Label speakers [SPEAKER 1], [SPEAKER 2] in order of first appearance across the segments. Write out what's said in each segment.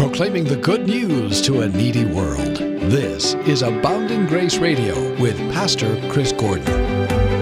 [SPEAKER 1] proclaiming the good news to a needy world. This is Abounding Grace Radio with Pastor Chris Gordon.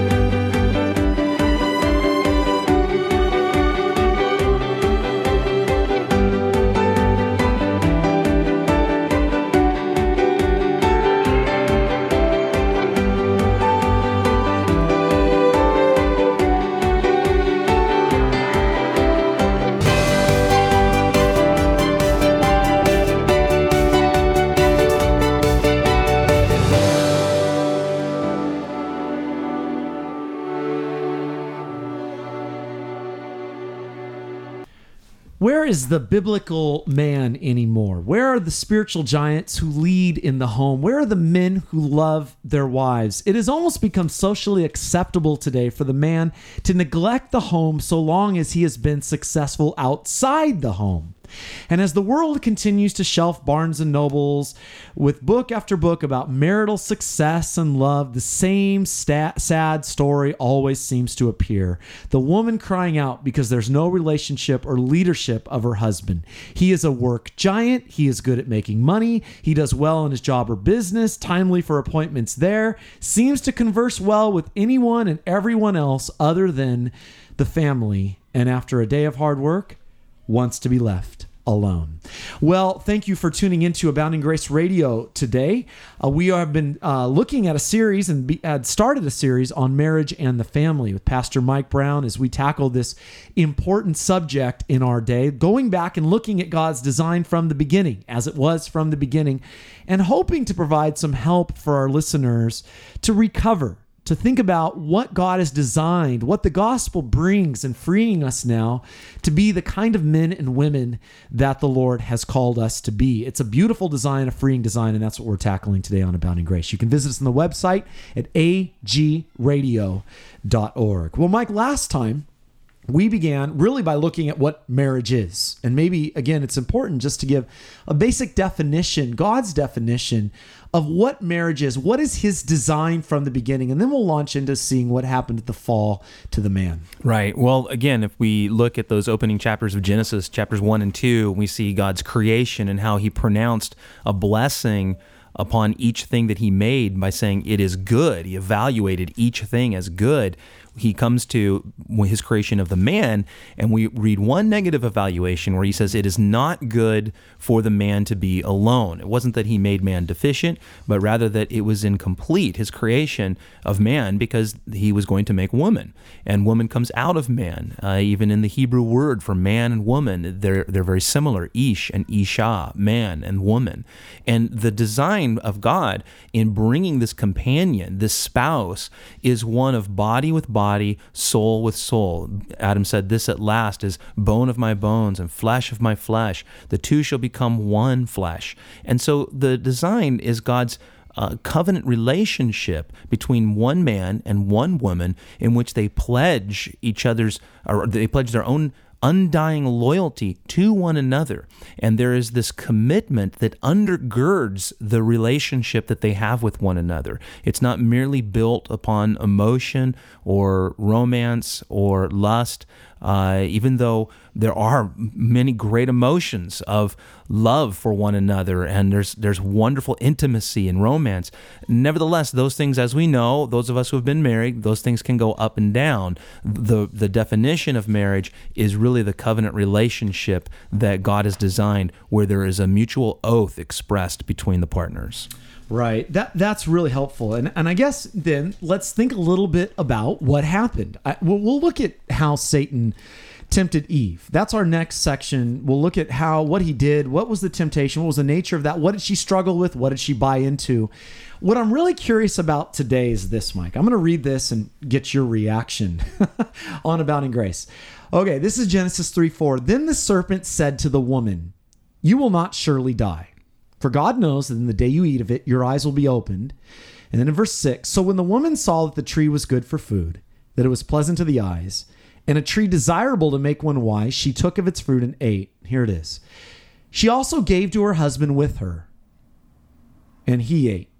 [SPEAKER 2] Where is the biblical man anymore? Where are the spiritual giants who lead in the home? Where are the men who love their wives? It has almost become socially acceptable today for the man to neglect the home so long as he has been successful outside the home. And as the world continues to shelf Barnes & Nobles with book after book about marital success and love, the same sad story always seems to appear. The woman crying out because there's no relationship or leadership of her husband. He is a work giant. He is good at making money. He does well in his job or business, timely for appointments there, seems to converse well with anyone and everyone else other than the family, and after a day of hard work, wants to be left alone. Well, thank you for tuning into Abounding Grace Radio today. We have been looking at a series and had started a series on marriage and the family with Pastor Mike Brown as we tackle this important subject in our day, going back and looking at God's design from the beginning, as it was from the beginning, and hoping to provide some help for our listeners to recover, to think about what God has designed, what the gospel brings, and freeing us now to be the kind of men and women that the Lord has called us to be. It's a beautiful design, a freeing design, and that's what we're tackling today on Abounding Grace. You can visit us on the website at agradio.org. Well, Mike, last time we began really by looking at what marriage is. And maybe, again, it's important just to give a basic definition, God's definition of what marriage is. What is his design from the beginning? And then we'll launch into seeing what happened at the fall to the man.
[SPEAKER 3] Right. Well, again, if we look at those opening chapters of Genesis, chapters 1 and 2, we see God's creation and how he pronounced a blessing upon each thing that he made by saying it is good. He evaluated each thing as good. He comes to his creation of the man, and we read one negative evaluation where he says it is not good for the man to be alone. It wasn't that he made man deficient, but rather that it was incomplete, his creation of man, because he was going to make woman. And woman comes out of man. Even in the Hebrew word for man and woman, they're very similar, ish and isha, man and woman. And the design of God in bringing this companion, this spouse, is one of body with body, soul with soul. Adam said, "This at last is bone of my bones and flesh of my flesh. The two shall become one flesh." And so the design is God's covenant relationship between one man and one woman in which they pledge their own undying loyalty to one another. And there is this commitment that undergirds the relationship that they have with one another. It's not merely built upon emotion or romance or lust, even though there are many great emotions of love for one another, and there's wonderful intimacy and romance. Nevertheless, those things, as we know, those of us who have been married, those things can go up and down. The definition of marriage is really the covenant relationship that God has designed, where there is a mutual oath expressed between the partners.
[SPEAKER 2] Right. That's really helpful. And I guess then let's think a little bit about what happened. We'll look at how Satan tempted Eve. That's our next section. We'll look at what he did, what was the temptation, what was the nature of that, what did she struggle with, what did she buy into. What I'm really curious about today is this, Mike. I'm going to read this and get your reaction on Abounding Grace. Okay, this is Genesis 3:4. Then the serpent said to the woman, "You will not surely die. For God knows that in the day you eat of it, your eyes will be opened." And then in verse 6, so when the woman saw that the tree was good for food, that it was pleasant to the eyes, and a tree desirable to make one wise, she took of its fruit and ate. Here it is. She also gave to her husband with her, and he ate.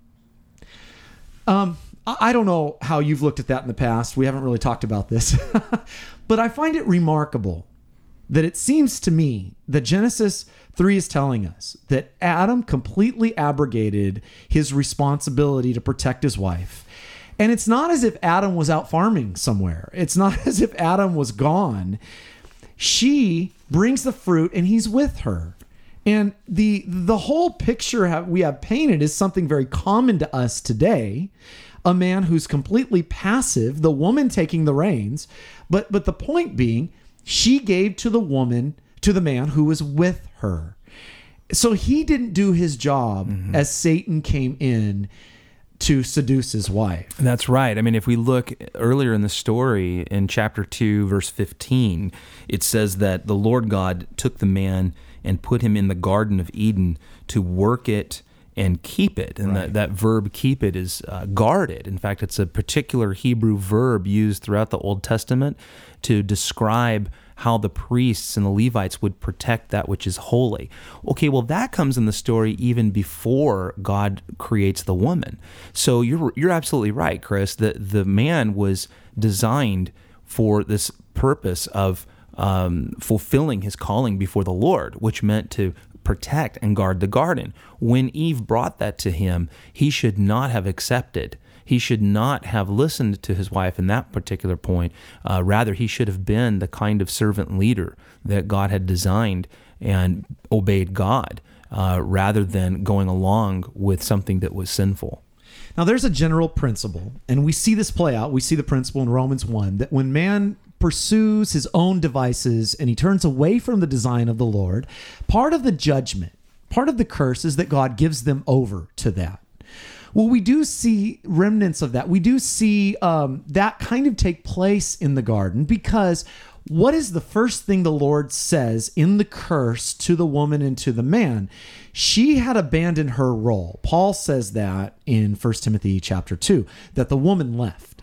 [SPEAKER 2] I don't know how you've looked at that in the past. We haven't really talked about this. But I find it remarkable that it seems to me that Genesis 3 is telling us that Adam completely abrogated his responsibility to protect his wife. And it's not as if Adam was out farming somewhere. It's not as if Adam was gone. She brings the fruit and he's with her. And the whole picture we have painted is something very common to us today. A man who's completely passive, the woman taking the reins. But the point being, she gave to the man who was with her. So he didn't do his job as Satan came in to seduce his wife.
[SPEAKER 3] That's right. I mean, if we look earlier in the story in chapter 2, verse 15, it says that the Lord God took the man and put him in the Garden of Eden to work it and keep it. And that verb keep it is guard it. In fact, it's a particular Hebrew verb used throughout the Old Testament to describe how the priests and the Levites would protect that which is holy. Okay, well, that comes in the story even before God creates the woman. So you're absolutely right, Chris, that the man was designed for this purpose of fulfilling his calling before the Lord, which meant to protect and guard the garden. When Eve brought that to him, he should not have accepted. He should not have listened to his wife in that particular point. Rather, he should have been the kind of servant leader that God had designed and obeyed God, rather than going along with something that was sinful.
[SPEAKER 2] Now, there's a general principle, and we see this play out. We see the principle in Romans 1, that when man pursues his own devices and he turns away from the design of the Lord, part of the judgment, part of the curse is that God gives them over to that. Well, we do see remnants of that. We do see that kind of take place in the garden, because what is the first thing the Lord says in the curse to the woman and to the man? She had abandoned her role. Paul says that in 1 Timothy chapter 2, that the woman left.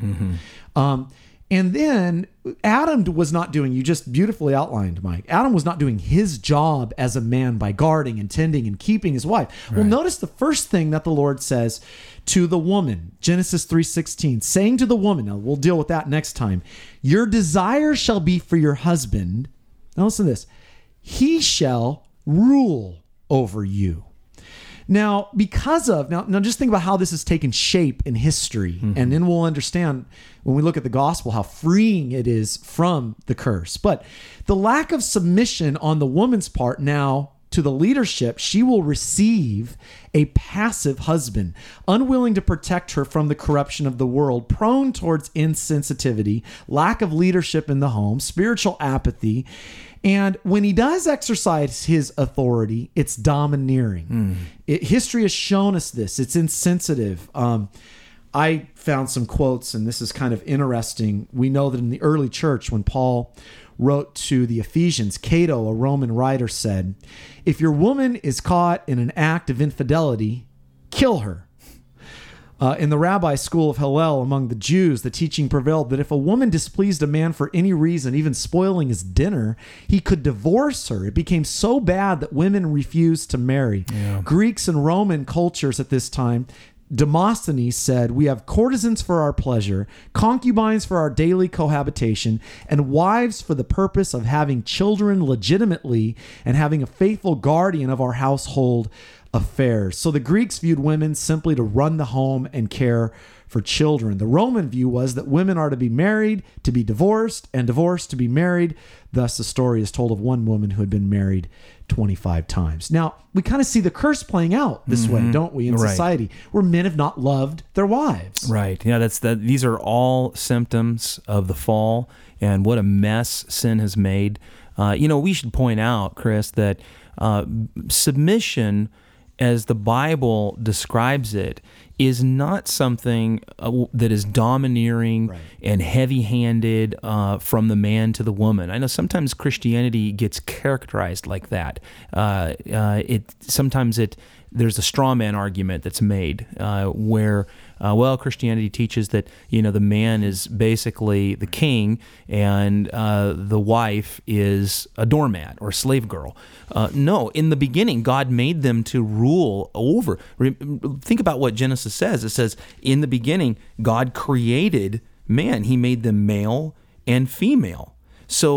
[SPEAKER 2] And then Adam was not doing, you just beautifully outlined, Mike, Adam was not doing his job as a man by guarding and tending and keeping his wife. Right. Well, notice the first thing that the Lord says to the woman, Genesis 3:16, saying to the woman, now we'll deal with that next time, your desire shall be for your husband. Now listen to this. He shall rule over you. Now, because of, now just think about how this has taken shape in history, and then we'll understand when we look at the gospel how freeing it is from the curse. But the lack of submission on the woman's part now to the leadership, she will receive a passive husband, unwilling to protect her from the corruption of the world, prone towards insensitivity, lack of leadership in the home, spiritual apathy. And when he does exercise his authority, it's domineering. History has shown us this. It's insensitive. I found some quotes, and this is kind of interesting. We know that in the early church, when Paul wrote to the Ephesians, Cato, a Roman writer, said, if your woman is caught in an act of infidelity, kill her. In the rabbi school of Hillel among the Jews, the teaching prevailed that if a woman displeased a man for any reason, even spoiling his dinner, he could divorce her. It became so bad that women refused to marry. Yeah. Greeks and Roman cultures at this time, Demosthenes said, we have courtesans for our pleasure, concubines for our daily cohabitation, and wives for the purpose of having children legitimately and having a faithful guardian of our household affairs. So the Greeks viewed women simply to run the home and care for children. The Roman view was that women are to be married, to be divorced, and divorced to be married. Thus, the story is told of one woman who had been married 25 times. Now, we kind of see the curse playing out this way, don't we, in society, where men have not loved their wives. Right.
[SPEAKER 3] Yeah, these are all symptoms of the fall, and what a mess sin has made. We should point out, Chris, that submission, as the Bible describes it, is not something that is domineering and heavy-handed from the man to the woman. I know sometimes Christianity gets characterized like that. There's a straw man argument that's made where Christianity teaches that the man is basically the king and the wife is a doormat or a slave girl. No, in the beginning, God made them to rule over. Think about what Genesis says. It says, in the beginning, God created man. He made them male and female. So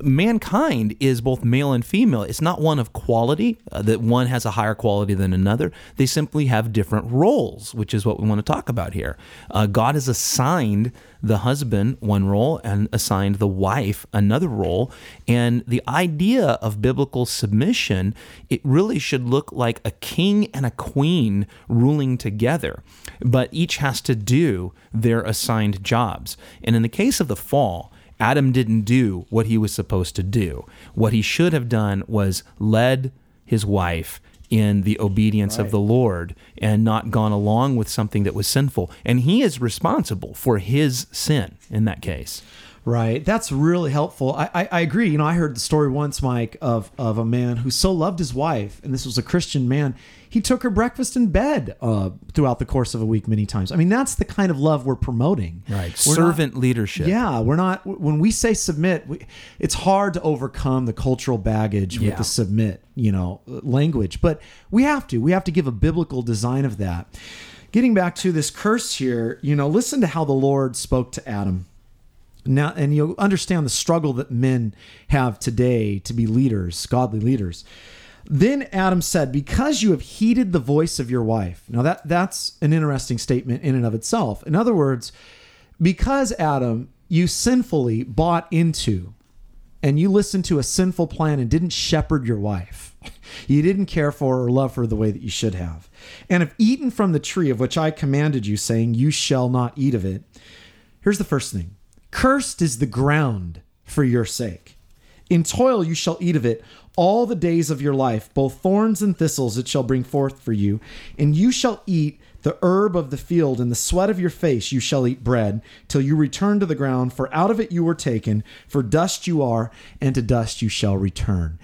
[SPEAKER 3] mankind is both male and female. It's not one of quality, that one has a higher quality than another. They simply have different roles, which is what we want to talk about here. God has assigned the husband one role and assigned the wife another role. And the idea of biblical submission, it really should look like a king and a queen ruling together, but each has to do their assigned jobs. And in the case of the fall, Adam didn't do what he was supposed to do. What he should have done was led his wife in the obedience of the Lord and not gone along with something that was sinful. And he is responsible for his sin in that case.
[SPEAKER 2] Right. That's really helpful. I agree. You know, I heard the story once, Mike, of a man who so loved his wife, and this was a Christian man, he took her breakfast in bed throughout the course of a week many times. I mean, that's the kind of love we're promoting.
[SPEAKER 3] Right. Servant leadership.
[SPEAKER 2] Yeah. We're not, when we say submit, it's hard to overcome the cultural baggage with the submit, language, but we have to give a biblical design of that. Getting back to this curse here, listen to how the Lord spoke to Adam. Now, and you'll understand the struggle that men have today to be leaders, godly leaders. Then Adam said, because you have heeded the voice of your wife. Now that's an interesting statement in and of itself. In other words, because Adam, you sinfully bought into and you listened to a sinful plan and didn't shepherd your wife. You didn't care for her or love her the way that you should have. And have eaten from the tree of which I commanded you, saying, you shall not eat of it. Here's the first thing. Cursed is the ground for your sake. In toil you shall eat of it all the days of your life. Both thorns and thistles it shall bring forth for you. And you shall eat the herb of the field. In the sweat of your face you shall eat bread, till you return to the ground. For out of it you were taken. For dust you are, and to dust you shall return.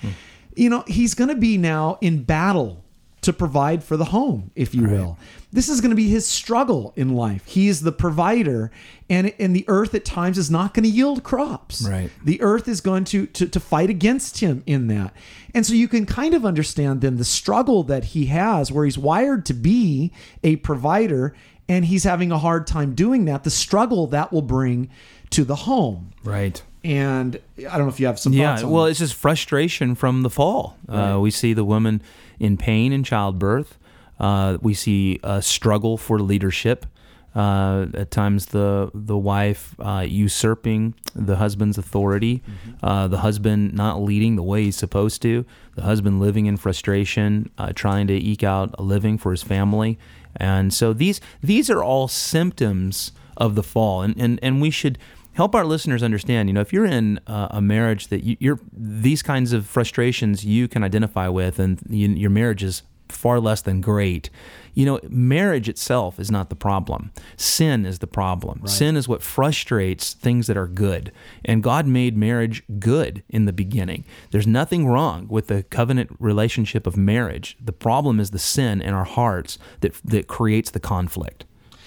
[SPEAKER 2] He's going to be now in battle to provide for the home, if you will. This is going to be his struggle in life. He is the provider, and the earth at times is not going to yield crops.
[SPEAKER 3] Right.
[SPEAKER 2] The earth is going to fight against him in that. And so you can kind of understand then the struggle that he has, where he's wired to be a provider, and he's having a hard time doing that, the struggle that will bring to the home.
[SPEAKER 3] Right.
[SPEAKER 2] And I don't know if you have some thoughts on
[SPEAKER 3] well,
[SPEAKER 2] that.
[SPEAKER 3] it's just frustration from the fall. Right. We see the woman in pain in childbirth. We see a struggle for leadership. At times, the wife usurping the husband's authority, the husband not leading the way he's supposed to, the husband living in frustration, trying to eke out a living for his family. And so these are all symptoms of the fall. And we should help our listeners understand, if you're in a marriage that you're these kinds of frustrations you can identify with, and your marriage is far less than great. Marriage itself is not the problem. Sin is the problem. Right. Sin is what frustrates things that are good. And God made marriage good in the beginning. There's nothing wrong with the covenant relationship of marriage. The problem is the sin in our hearts that creates the conflict.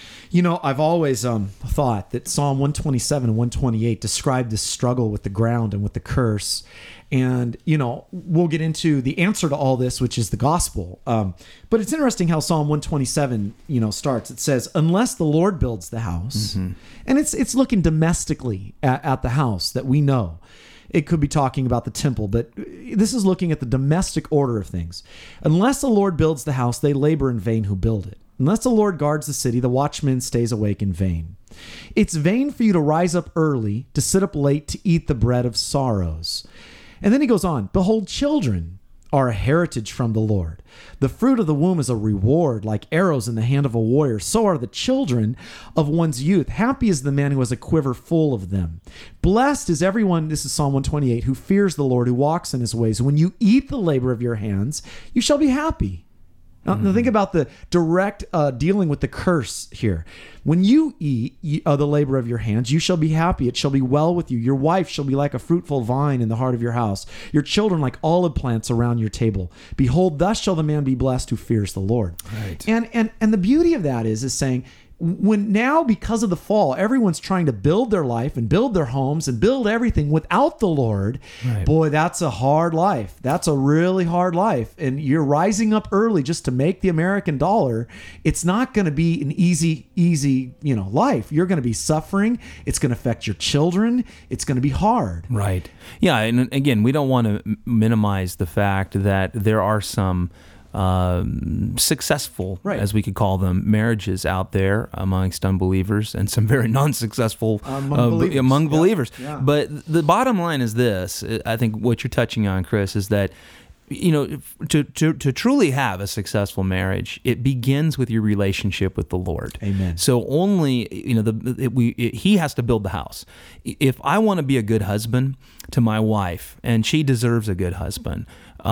[SPEAKER 2] I've always thought that Psalm 127 and 128 describe this struggle with the ground and with the curse. And, we'll get into the answer to all this, which is the gospel. But it's interesting how Psalm 127, starts. It says, unless the Lord builds the house, and it's looking domestically at the house that we know. It could be talking about the temple, but this is looking at the domestic order of things. Unless the Lord builds the house, they labor in vain who build it. Unless the Lord guards the city, the watchman stays awake in vain. It's vain for you to rise up early, to sit up late, to eat the bread of sorrows. And then he goes on, behold, children are a heritage from the Lord. The fruit of the womb is a reward, like arrows in the hand of a warrior. So are the children of one's youth. Happy is the man who has a quiver full of them. Blessed is everyone, this is Psalm 128, who fears the Lord, who walks in his ways. When you eat the labor of your hands, you shall be happy. Now think about the direct dealing with the curse here. When you eat the labor of your hands, you shall be happy. It shall be well with you. Your wife shall be like a fruitful vine in the heart of your house. Your children like olive plants around your table. Behold, thus shall the man be blessed who fears the Lord.
[SPEAKER 3] Right.
[SPEAKER 2] And the beauty of that is saying, when now, because of the fall, everyone's trying to build their life and build their homes and build everything without the Lord, boy, that's a hard life. That's a really hard life. And you're rising up early just to make the American dollar. It's not going to be an easy, life. You're going to be suffering. It's going to affect your children. It's going to be hard.
[SPEAKER 3] Right. Yeah. And again, we don't want to minimize the fact that there are some successful, as we could call them, marriages out there amongst unbelievers, and some very non-successul among believers.
[SPEAKER 2] Yeah.
[SPEAKER 3] But the bottom line is this: I think what you're touching on, Chris, is that to truly have a successful marriage, it begins with your relationship with the Lord.
[SPEAKER 2] Amen.
[SPEAKER 3] So only he has to build the house. If I want to be a good husband to my wife, and she deserves a good husband,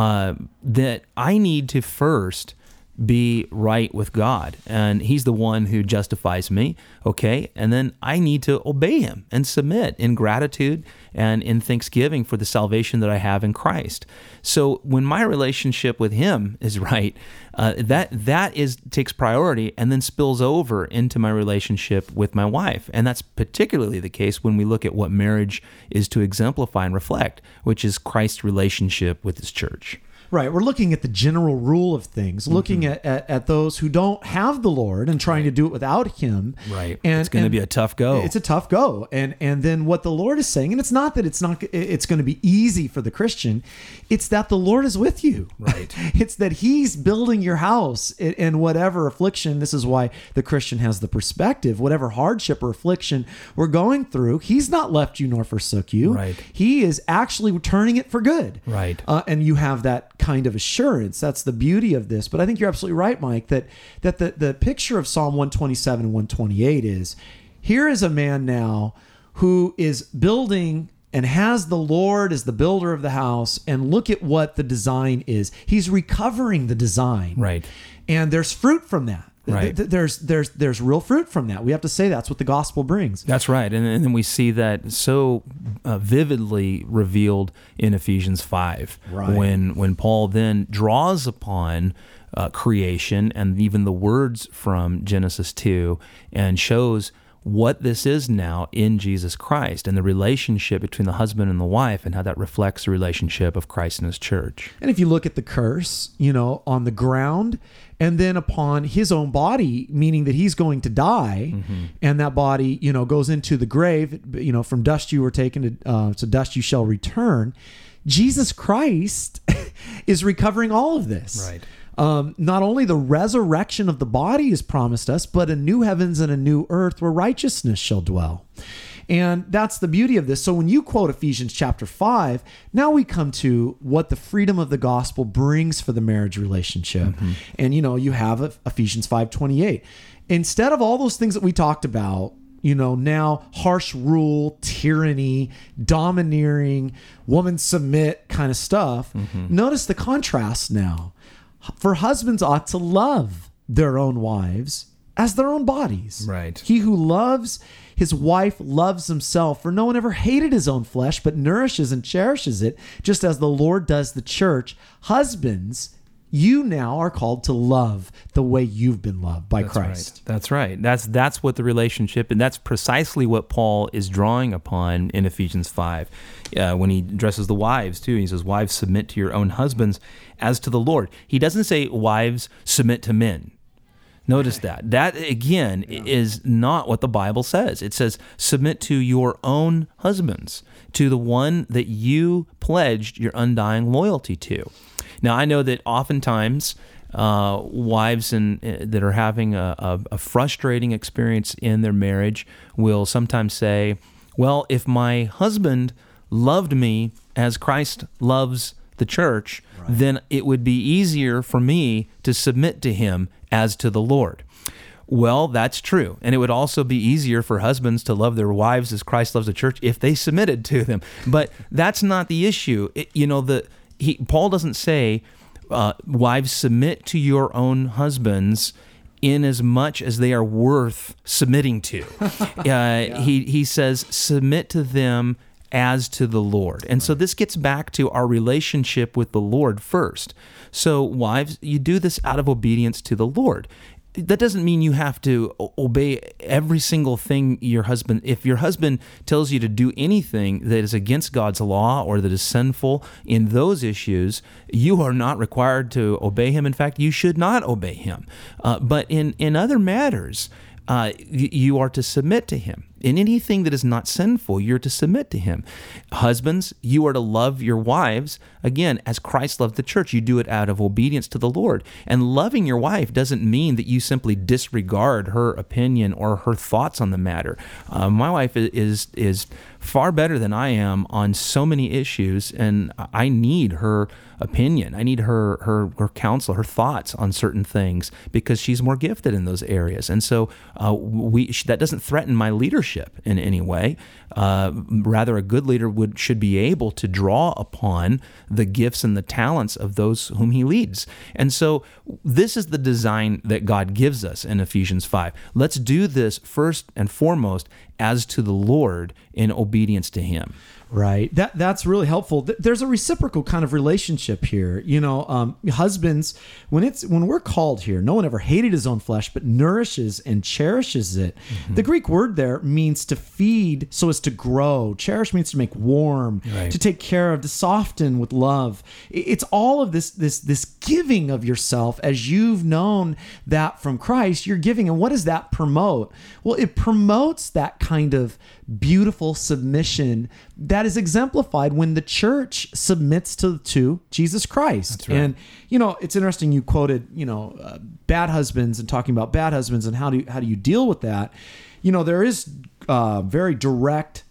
[SPEAKER 3] that I need to first be right with God, and He's the one who justifies me, okay? And then I need to obey Him and submit in gratitude and in thanksgiving for the salvation that I have in Christ. So when my relationship with Him is right, that takes priority and then spills over into my relationship with my wife. And that's particularly the case when we look at what marriage is to exemplify and reflect, which is Christ's relationship with His church.
[SPEAKER 2] Right. We're looking at the general rule of things, looking at those who don't have the Lord and trying to do it without Him.
[SPEAKER 3] Right. And it's going to be a tough go.
[SPEAKER 2] It's a tough go. And then what the Lord is saying, and it's not that it's going to be easy for the Christian, it's that the Lord is with you.
[SPEAKER 3] Right.
[SPEAKER 2] It's that He's building your house in whatever affliction. This is why the Christian has the perspective, whatever hardship or affliction we're going through, He's not left you nor forsook you.
[SPEAKER 3] Right.
[SPEAKER 2] He is actually turning it for good.
[SPEAKER 3] Right.
[SPEAKER 2] And you have that kind of assurance. That's the beauty of this. But I think you're absolutely right, Mike, that the picture of Psalm 127 and 128 is, here is a man now who is building and has the Lord as the builder of the house, and look at what the design is. He's recovering the design.
[SPEAKER 3] Right.
[SPEAKER 2] And there's fruit from that.
[SPEAKER 3] Right.
[SPEAKER 2] There's real fruit from that. We have to say that's what the gospel brings.
[SPEAKER 3] That's right. And then we see that so vividly revealed in Ephesians 5,
[SPEAKER 2] Right.
[SPEAKER 3] when Paul then draws upon creation and even the words from Genesis 2 and shows what this is now in Jesus Christ and the relationship between the husband and the wife and how that reflects the relationship of Christ and His church.
[SPEAKER 2] And if you look at the curse, on the ground, and then upon His own body, meaning that He's going to die, and that body, goes into the grave, from dust you were taken to dust you shall return. Jesus Christ is recovering all of this.
[SPEAKER 3] Right.
[SPEAKER 2] Not only the resurrection of the body is promised us, but a new heavens and a new earth where righteousness shall dwell. And that's the beauty of this. So when you quote Ephesians chapter 5, now we come to what the freedom of the gospel brings for the marriage relationship. And, you have Ephesians 5:28. Instead of all those things that we talked about, now harsh rule, tyranny, domineering, woman submit kind of stuff, notice the contrast now. For husbands ought to love their own wives as their own bodies.
[SPEAKER 3] Right.
[SPEAKER 2] He who loves his wife loves himself, for no one ever hated his own flesh, but nourishes and cherishes it, just as the Lord does the church. Husbands, you now are called to love the way you've been loved by Christ.
[SPEAKER 3] Right. That's right. That's what the relationship, and that's precisely what Paul is drawing upon in Ephesians 5 when he addresses the wives too. He says, wives, submit to your own husbands as to the Lord. He doesn't say, wives, submit to men. Notice that. That, again, is not what the Bible says. It says, submit to your own husbands, to the one that you pledged your undying loyalty to. Now, I know that oftentimes wives that are having a frustrating experience in their marriage will sometimes say, well, if my husband loved me as Christ loves the church, then it would be easier for me to submit to him as to the Lord. Well, that's true. And it would also be easier for husbands to love their wives as Christ loves the church if they submitted to them. But that's not the issue. Paul doesn't say, wives, submit to your own husbands in as much as they are worth submitting to. He says, submit to them as to the Lord. And so this gets back to our relationship with the Lord first. So wives, you do this out of obedience to the Lord. that doesn't mean you have to obey every single thing your husband. If your husband tells you to do anything that is against God's law or that is sinful in those issues, you are not required to obey him. In fact, you should not obey him. But in other matters, you are to submit to him. In anything that is not sinful, you're to submit to him. Husbands, you are to love your wives, again, as Christ loved the church. You do it out of obedience to the Lord. And loving your wife doesn't mean that you simply disregard her opinion or her thoughts on the matter. My wife is far better than I am on so many issues, and I need her opinion. I need her counsel, her thoughts on certain things, because she's more gifted in those areas. And so that doesn't threaten my leadership in any way. Rather, a good leader should be able to draw upon the gifts and the talents of those whom he leads. And so this is the design that God gives us in Ephesians 5. Let's do this first and foremost as to the Lord in obedience to him.
[SPEAKER 2] Right. That's really helpful. There's a reciprocal kind of relationship here. Husbands, when we're called here, no one ever hated his own flesh, but nourishes and cherishes it. Mm-hmm. The Greek word there means to feed so as to grow. Cherish means to make warm, right, to take care of, to soften with love. It's all of this giving of yourself as you've known that from Christ, you're giving. And what does that promote? Well, it promotes that kind of beautiful submission that is exemplified when the church submits to Jesus Christ. That's right. And it's interesting you quoted bad husbands and talking about bad husbands and how do you deal with that. There is very direct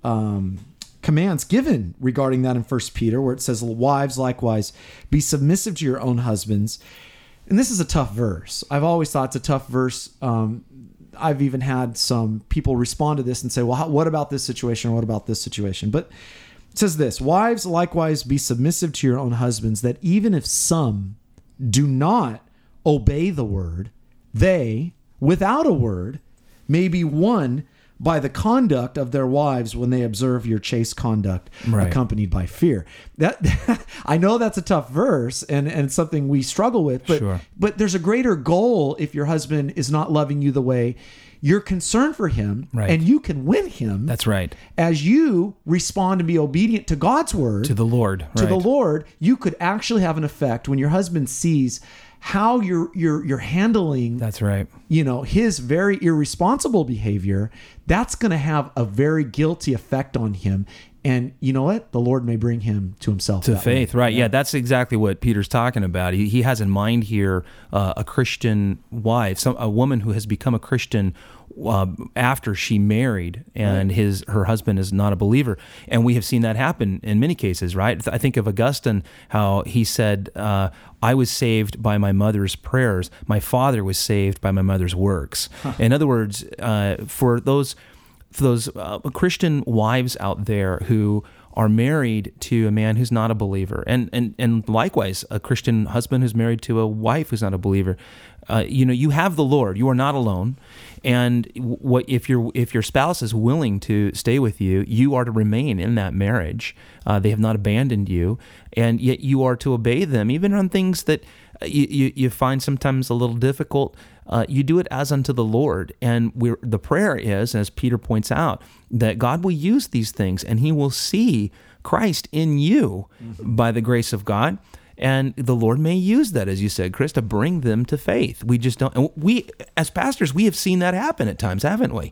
[SPEAKER 2] commands given regarding that in 1 Peter, where it says, wives likewise be submissive to your own husbands. And this is a tough verse. I've always thought it's a tough verse. I've even had some people respond to this and say, well, what about this situation or what about this situation? But it says this, wives likewise be submissive to your own husbands, that even if some do not obey the word, they, without a word, may be won by the conduct of their wives when they observe your chaste conduct, right, accompanied by fear. That I know that's a tough verse and something we struggle with, but sure, but there's a greater goal if your husband is not loving you the way you're concerned for him, right, and you can win him.
[SPEAKER 3] That's right.
[SPEAKER 2] As you respond and be obedient to God's word,
[SPEAKER 3] to the Lord,
[SPEAKER 2] to the Lord, you could actually have an effect when your husband sees how you're handling,
[SPEAKER 3] that's right,
[SPEAKER 2] his very irresponsible behavior. That's going to have a very guilty effect on him. And you know what? The Lord may bring him to himself.
[SPEAKER 3] To faith, way. Right. Yeah, that's exactly what Peter's talking about. He has in mind here a Christian wife, a woman who has become a Christian after she married, and right, her husband is not a believer. And we have seen that happen in many cases, right? I think of Augustine, how he said, I was saved by my mother's prayers. My father was saved by my mother's works. Huh. In other words, for those Christian wives out there who are married to a man who's not a believer, and likewise a Christian husband who's married to a wife who's not a believer, you have the Lord. You are not alone, and if your spouse is willing to stay with you, you are to remain in that marriage. They have not abandoned you, and yet you are to obey them, even on things that you find sometimes a little difficult. You do it as unto the Lord. And the prayer is, as Peter points out, that God will use these things and he will see Christ in you, mm-hmm, by the grace of God. And the Lord may use that, as you said, Chris, to bring them to faith. We just don't. And we, as pastors, we have seen that happen at times, haven't we?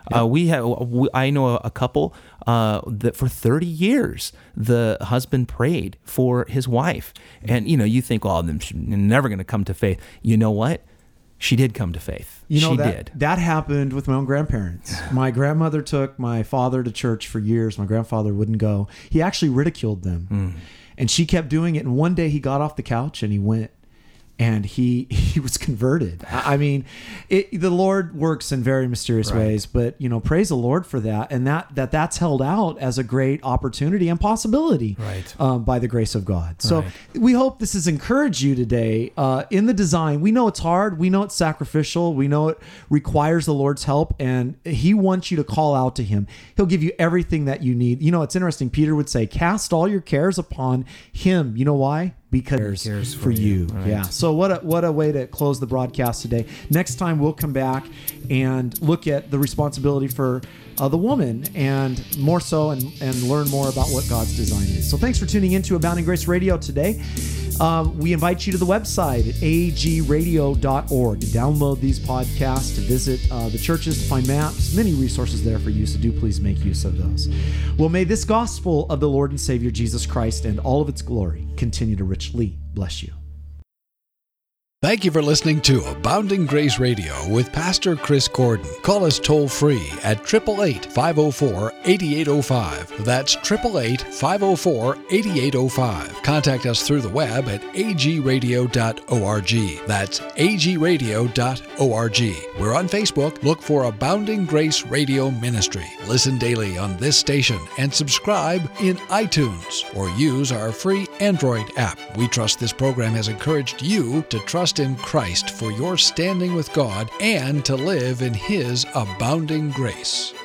[SPEAKER 3] Yep. I know a couple that for 30 years the husband prayed for his wife, and you think, oh, they're never going to come to faith. You know what? She did come to faith. She did.
[SPEAKER 2] That happened with my own grandparents. My grandmother took my father to church for years. My grandfather wouldn't go. He actually ridiculed them. Mm. And she kept doing it. And one day he got off the couch and he went. And he was converted. I mean, the Lord works in very mysterious ways, but praise the Lord for that, and that's held out as a great opportunity and possibility, right, by the grace of God. So we hope this has encouraged you today in the design. We know it's hard, we know it's sacrificial, we know it requires the Lord's help, and He wants you to call out to Him. He'll give you everything that you need. It's interesting. Peter would say, "Cast all your cares upon Him." You know why? because he cares for you. Right. Yeah. So what a way to close the broadcast today. Next time we'll come back and look at the responsibility for the woman, and more so, and learn more about what God's design is. So thanks for tuning in to Abounding Grace Radio today. We invite you to the website at agradio.org to download these podcasts, to visit the churches, to find maps, many resources there for you, so do please make use of those. Well, may this gospel of the Lord and Savior Jesus Christ and all of its glory continue to richly bless you.
[SPEAKER 1] Thank you for listening to Abounding Grace Radio with Pastor Chris Gordon. Call us toll-free at 888-504-8805. That's 888-504-8805. Contact us through the web at agradio.org. That's agradio.org. We're on Facebook. Look for Abounding Grace Radio Ministry. Listen daily on this station and subscribe in iTunes or use our free Android app. We trust this program has encouraged you to trust in Christ for your standing with God and to live in His abounding grace.